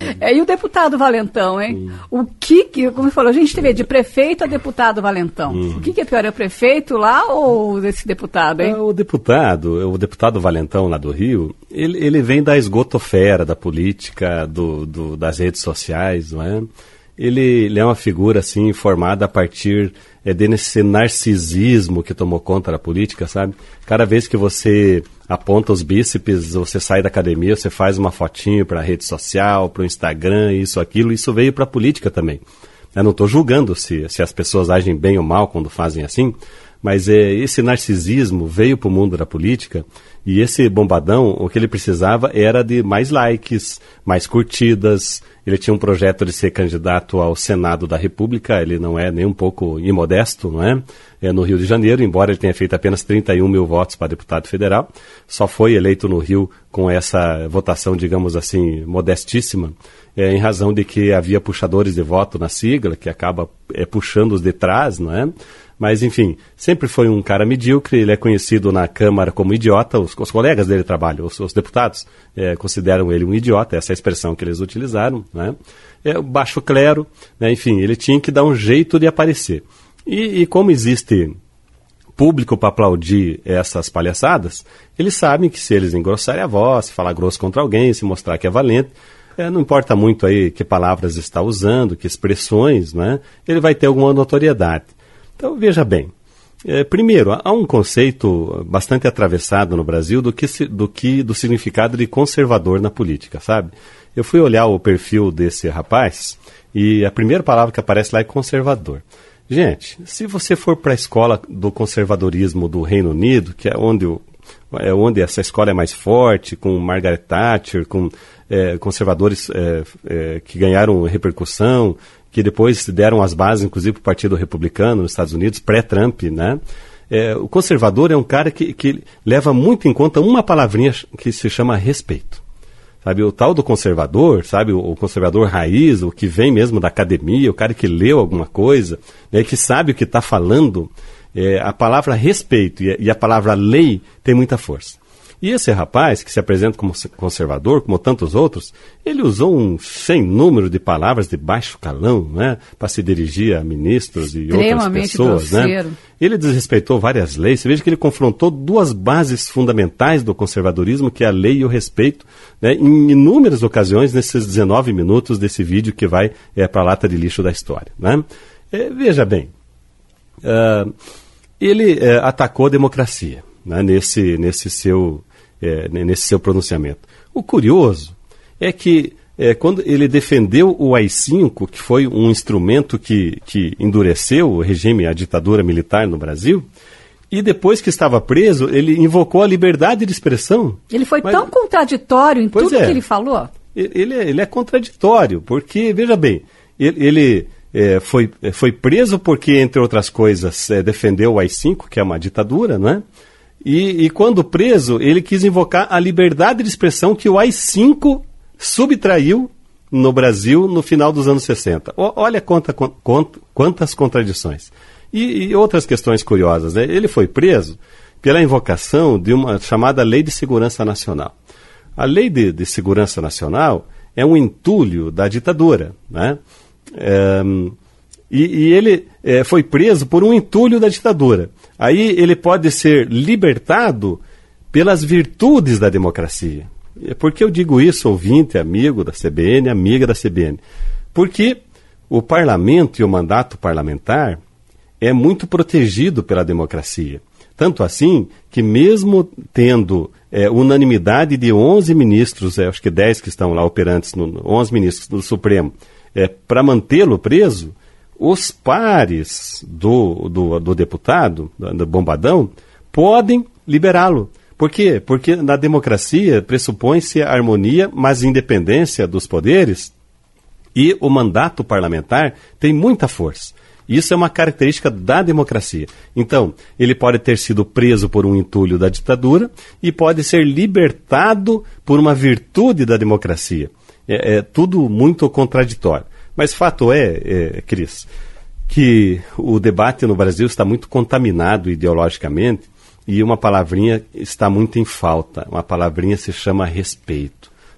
E o deputado Valentão, hein? O que, como você falou, a gente teve de prefeito a deputado Valentão. O que é pior, é o prefeito lá ou esse deputado, hein? O deputado Valentão lá do Rio, ele vem da esgotosfera da política, das redes sociais, não é? Ele é uma figura, assim, formada a partir desse narcisismo que tomou conta da política, sabe? Cada vez que você aponta os bíceps, você sai da academia, você faz uma fotinho para a rede social, para o Instagram, aquilo, isso veio para a política também. Eu não estou julgando se as pessoas agem bem ou mal quando fazem assim, mas esse narcisismo veio para o mundo da política e esse bombadão, o que ele precisava era de mais likes, mais curtidas. Ele tinha um projeto de ser candidato ao Senado da República, ele não é nem um pouco imodesto, não é? No Rio de Janeiro, embora ele tenha feito apenas 31 mil votos para deputado federal, só foi eleito no Rio com essa votação, digamos assim, modestíssima, em razão de que havia puxadores de voto na sigla, que acaba puxando os de trás, não é? Mas, enfim, sempre foi um cara medíocre, ele é conhecido na Câmara como idiota, os colegas dele trabalham, os deputados consideram ele um idiota, essa é a expressão que eles utilizaram, né? Baixo clero, né? Enfim, ele tinha que dar um jeito de aparecer. E como existe público para aplaudir essas palhaçadas, eles sabem que se eles engrossarem a voz, se falar grosso contra alguém, se mostrar que é valente, não importa muito aí que palavras está usando, que expressões, né? Ele vai ter alguma notoriedade. Então, veja bem, primeiro, há um conceito bastante atravessado no Brasil do significado de conservador na política, sabe? Eu fui olhar o perfil desse rapaz e a primeira palavra que aparece lá é conservador. Gente, se você for para a escola do conservadorismo do Reino Unido, que é onde essa escola é mais forte, com Margaret Thatcher, com conservadores que ganharam repercussão, que depois deram as bases, inclusive, para o Partido Republicano nos Estados Unidos, pré-Trump, né? O conservador é um cara que leva muito em conta uma palavrinha que se chama respeito. Sabe, o tal do conservador, sabe, o conservador raiz, o que vem mesmo da academia, o cara que leu alguma coisa, né, que sabe o que está falando, a palavra respeito e a palavra lei tem muita força. E esse rapaz, que se apresenta como conservador, como tantos outros, ele usou um sem número de palavras de baixo calão, né, para se dirigir a ministros e outras pessoas. Né? Ele desrespeitou várias leis. Você veja que ele confrontou duas bases fundamentais do conservadorismo, que é a lei e o respeito, né, em inúmeras ocasiões nesses 19 minutos desse vídeo que vai para a lata de lixo da história. Né? Veja bem, ele atacou a democracia, né, nesse seu pronunciamento. O curioso é que quando ele defendeu o AI-5, que foi um instrumento que endureceu o regime, a ditadura militar no Brasil, e depois que estava preso, ele invocou a liberdade de expressão. Ele foi tão contraditório em tudo que ele falou? Ele é contraditório, porque, veja bem, ele foi preso porque, entre outras coisas, defendeu o AI-5, que é uma ditadura, não é? E quando preso, ele quis invocar a liberdade de expressão que o AI-5 subtraiu no Brasil no final dos anos 60. Olha quantas contradições. E outras questões curiosas, né? Ele foi preso pela invocação de uma chamada Lei de Segurança Nacional. A Lei de Segurança Nacional é um entulho da ditadura, né? E ele foi preso por um entulho da ditadura. Aí ele pode ser libertado pelas virtudes da democracia. Por que eu digo isso, ouvinte, amigo da CBN, amiga da CBN? Porque o parlamento e o mandato parlamentar é muito protegido pela democracia. Tanto assim que mesmo tendo unanimidade de 11 ministros, acho que 10 que estão lá operantes, 11 ministros do Supremo, para mantê-lo preso, os pares do deputado, do bombadão, podem liberá-lo. Por quê? Porque na democracia pressupõe-se a harmonia, mas independência dos poderes, e o mandato parlamentar tem muita força. Isso é uma característica da democracia. Então, ele pode ter sido preso por um entulho da ditadura e pode ser libertado por uma virtude da democracia. É tudo muito contraditório. Mas fato Cris, que o debate no Brasil está muito contaminado ideologicamente e uma palavrinha está muito em falta. Uma palavrinha se chama respeito.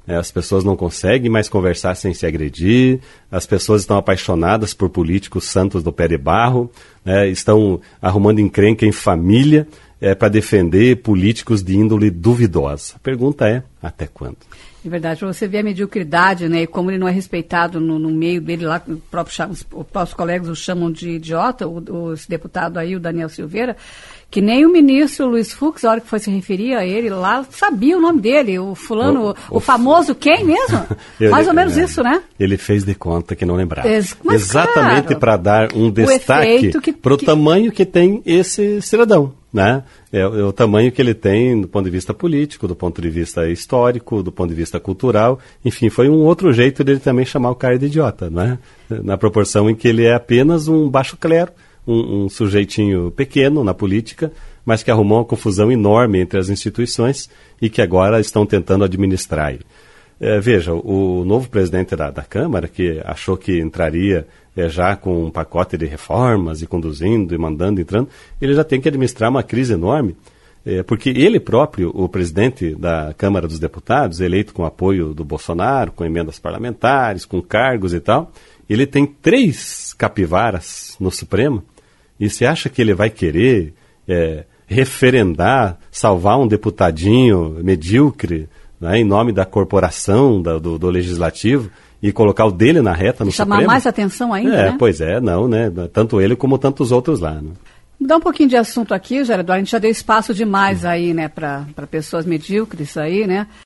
As pessoas não conseguem mais conversar sem se agredir, as pessoas estão apaixonadas por políticos santos do pé de barro, estão arrumando encrenca em família para defender políticos de índole duvidosa. A pergunta é, até quando? É verdade, para você ver a mediocridade, né, e como ele não é respeitado no meio dele lá, os próprios colegas o chamam de idiota, esse deputado aí, o Daniel Silveira, que nem o ministro Luiz Fux, a hora que foi se referir a ele lá, sabia o nome dele, o fulano, o famoso quem mesmo? Mais ou menos isso, né? Ele fez de conta que não lembrava. Exatamente para dar um destaque para o tamanho que tem esse cidadão, né? É o tamanho que ele tem do ponto de vista político, do ponto de vista histórico, do ponto de vista cultural. Enfim, foi um outro jeito dele também chamar o cara de idiota, né? Na proporção em que ele é apenas um baixo clero, um sujeitinho pequeno na política, mas que arrumou uma confusão enorme entre as instituições e que agora estão tentando administrar. Veja, o novo presidente da Câmara, que achou que entraria já com um pacote de reformas e conduzindo e mandando, entrando, ele já tem que administrar uma crise enorme, porque ele próprio, o presidente da Câmara dos Deputados, eleito com apoio do Bolsonaro, com emendas parlamentares, com cargos e tal, ele tem 3 capivaras no Supremo, e você acha que ele vai querer referendar, salvar um deputadinho medíocre, né, em nome da corporação, do legislativo, e colocar o dele na reta no Supremo? Chamar mais atenção ainda, né? Pois é, não, né? Tanto ele como tantos outros lá, né? Mudar um pouquinho de assunto aqui, Geraldo, a gente já deu espaço demais aí, né, para pessoas medíocres aí, né?